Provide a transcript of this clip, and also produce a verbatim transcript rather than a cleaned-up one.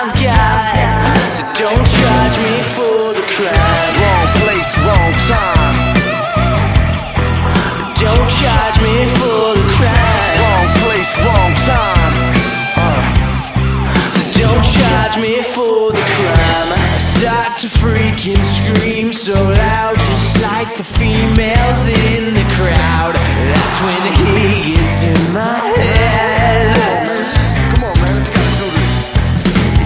I've got. So don't charge me for the crime. Wrong place, wrong time. Don't charge me for the crime. Wrong place, wrong time. uh. So don't charge me for the crime. I start to freaking scream so loud.